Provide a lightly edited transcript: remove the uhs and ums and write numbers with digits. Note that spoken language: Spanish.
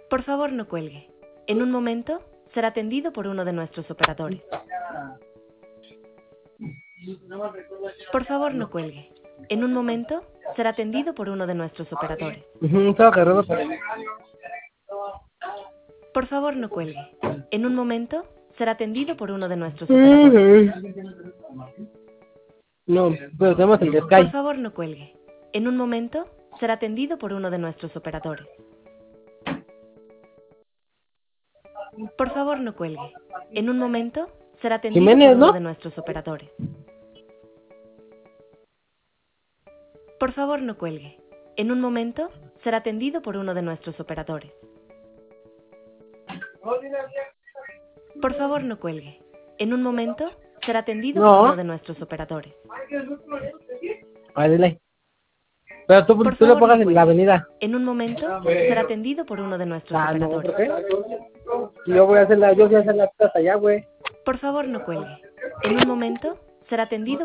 Por favor, no cuelgue. En un momento, será atendido por uno de nuestros operadores. Por favor, no cuelgue. En un momento, será atendido por uno de nuestros operadores. Estaba agarrado para Por favor, no cuelgue. En un momento, será atendido por uno de nuestros operadores. No, pero tenemos el de Por Sky. favor, no cuelgue. En un momento, será atendido por uno de nuestros operadores. Por favor, no cuelgue. En un momento, será atendido Jiménez, por uno ¿no? de nuestros operadores. Por favor, no cuelgue. En un momento, será atendido por uno de nuestros operadores. Por favor, no cuelgue. En un momento, será atendido por uno de nuestros operadores. Dale. Pero tú Por le favor, pagas no en cuelgue. la avenida. En un momento, será atendido por uno de nuestros Ah, no, operadores. ¿por qué? Yo voy a hacer las cosas allá, güey. Por favor, no cuelgue. En un momento, será atendido